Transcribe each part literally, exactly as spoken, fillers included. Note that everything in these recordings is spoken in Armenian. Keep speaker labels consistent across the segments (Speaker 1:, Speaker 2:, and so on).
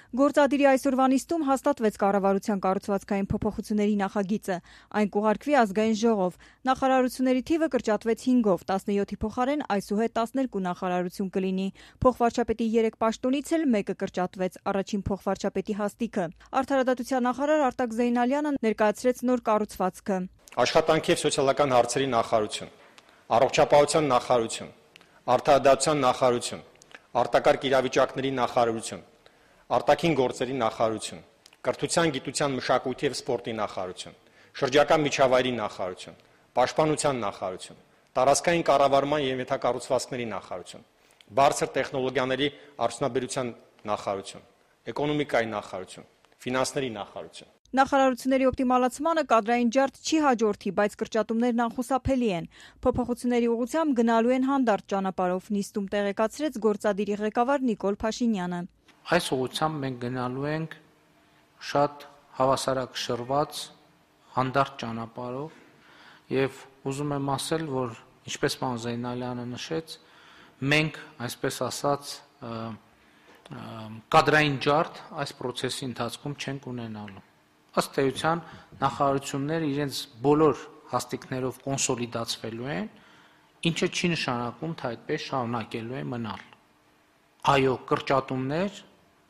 Speaker 1: Գործադիրի այսօրվա նիստում հաստատվեց կառավարության կառուցվածքային փոփոխությունների նախագիծը։ Այն կուղարկվի ազգային ժողով։ Նախարարությունների թիվը կրճատվեց հինգով, տասնյոթի փոխարեն այսուհետ տասներկու նախարարություն կլինի։ Փոխվարչապետի երեք պաշտոնից էլ մեկը կրճատվեց՝ առաջին փոխվարչապետի հաստիքը։ Արդարադատության նախարար Արտակ Զեյնալյանը ներկայացրեց նոր կառուցվածքը։
Speaker 2: Աշխատանքի և սոցիալական հարցերի նախարարություն, առողջապահության նախարարություն, արդարադատության նախարարություն, արտակարգ իրավիճակների նախարարություն, արտաքին գործերի նախարարություն, կրթության, գիտության, մշակույթի և սպորտի նախարարություն, շրջակա միջավայրի նախարարություն, պաշտպանության նախարարություն, տարածքային կառավարման և ենթակառուցվածքների նախարարություն, բարձր տեխնոլոգիաների արդյունաբերության նախարարություն, էկոնոմիկայի նախարարություն, ֆինանսների նախարարություն։
Speaker 1: Նախարարությունների օպտիմալացմանը կադրային ջարդ չի հաջորդի, բայց կրճատումներն անխուսափելի են։ Փոփոխությունների ուղղությամբ գնալու են հանդարտ ճանապարհով, նիստում տեղեկացրեց գործադիրի ղեկավար Նիկոլ Փաշինյանը։
Speaker 3: Այս ուղղությամբ մենք գնալու ենք շատ հավասարակշռված հանդարտ ճանապարհով եւ ուզում եմ ասել, որ ինչպես պարոն Զեյնալյանը նշեց, մենք, այսպես ասած, կադրային ջարդ այս process-ի ընթացքում չենք ունենալու։ Ըստ էության նախարարությունները իրենց բոլոր հաստիքներով կոնսոլիդացվելու են, ինչը չի նշանակում, թե այդպես շարունակելու է մնալ։ Այո, կրճատումներ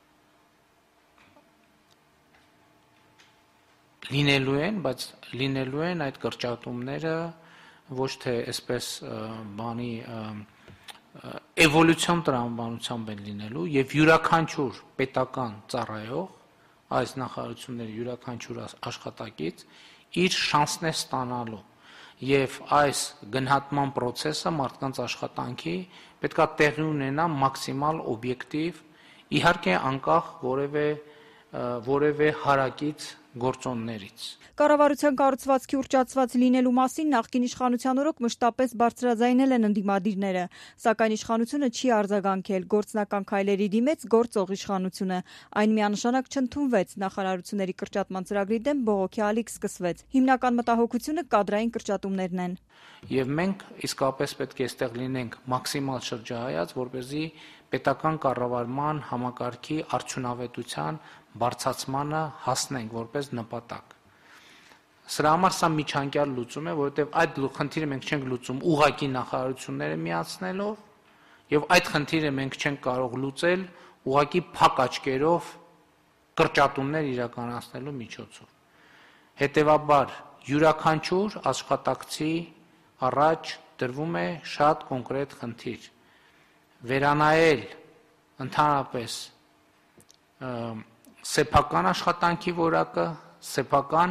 Speaker 3: լինելու են, բայց լինելու են այդ կրճատումները ոչ թե այսպես բանի էվոլյուցիոն տրամաբանությամբ են լինելու եւ յուրաքանչյուր պետական ծառայող այս նախարարությունների յուրաքանչյուր աշխատակից իր շանսն է ստանալու եւ այս գնահատման process-ը մարդկանց աշխատանքի պետքա տեղի ունենա մաքսիմալ օբյեկտիվ, իհարկե անկախ որևէ որևէ հարակից գործոններից։
Speaker 1: Կառավարության կառուցվածքի ուռճացված լինելու մասին նախկին իշխանության օրոք մշտապես բարձրաձայնել են ընդդիմադիրները, սակայն իշխանությունը չի արձագանքել, գործնական քայլերի դիմեց գործող իշխանությունը։ Այն միանշանակ չընդունվեց, նախարարությունների կրճատման ծրագրի դեմ բողոքի ալիք սկսվեց։ Հիմնական մտահոգությունը կադրային կրճատումներն են։
Speaker 3: Եվ մենք իսկապես պետք է այստեղ լինենք մաքսիմալ շրջահայաց, որպեսզի պետական կառավարման համակարգի արդյունավետության բարձրացմանը հասնենք որպես նպատակ։ Սրա համար սա միջանկյալ լուծում է, որովհետև այդ խնդիրը մենք չենք լուծում ուղղակի նախարարությունները միացնելով, եւ այդ խնդիրը մենք չենք կարող լուծել ուղղակի փակ աչքերով կրճատումներ իրականացնելու միջոցով։ Հետևաբար յուրաքանչյուր աշխատակցի առաջ դրվում է շատ կոնկրետ խնդիր։ Վերանայել ընդհանրապես սեփական աշխատանքի որակը, սեփական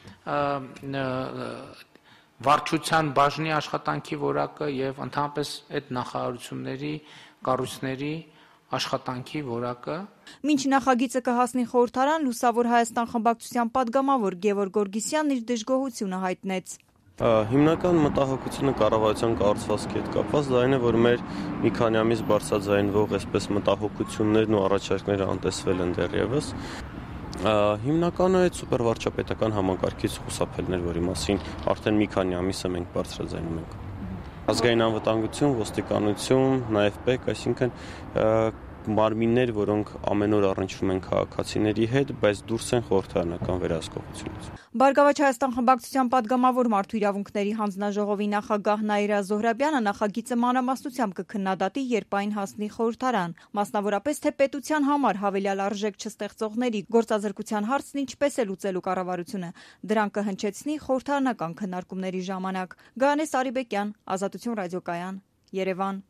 Speaker 3: վարչության բաժնի աշխատանքի որակը եւ ընդհանրապես այդ նախարարությունների կառույցների աշխատանքի որակը։
Speaker 1: Մինչ նախագիծը կհասնի խորհրդարան, Լուսավոր Հայաստան խմբակցության պատգամավոր Գևորգ Գորգիսյանն իր դժգոհությունը հայտնեց։
Speaker 4: Հիմնական մտահոգությունը կառավարության կառուցվածքի հետ կապված դա այն է, որ մեր մի քանի ամիս բարձրաձայնվող այսպես մտահոգություններն ու առաջարկները անտեսվել են դեռևս։ Հիմնականը այդ սուպերվարչապետական համակարգից խուսափելն էր, որի մասին արդեն մի քանի ամիս է մենք բարձրաձայնում ենք։ Ազգային անվտանգություն, ոստիկանություն, նաև ՊԵԿ, այսինքն մարմիններ, որոնք ամեն օր առնչվում են քաղաքացիների հետ, բայց դուրս են խորհրդարանական վերահսկողությունից։
Speaker 1: Բարգավաճ Հայաստան խմբակցության պատգամավոր Մարդու իրավունքների հանձնաժողովի նախագահ Նաիրա Զոհրաբյանը նախագիծը մանրամասնությամբ կքննադատի, երբ այն հասնի խորհրդարան, մասնավորապես թե պետության համար հավելյալ արժեք չստեղծողների գործազրկության հարցն ինչպես է լուծելու կառավարությունը, դրան կհնչեցնի խորհրդարանական քննարկումների ժամանակ։ Գայանե Սարիբեկյան, Ազատություն ռադիոկայան, Երևան։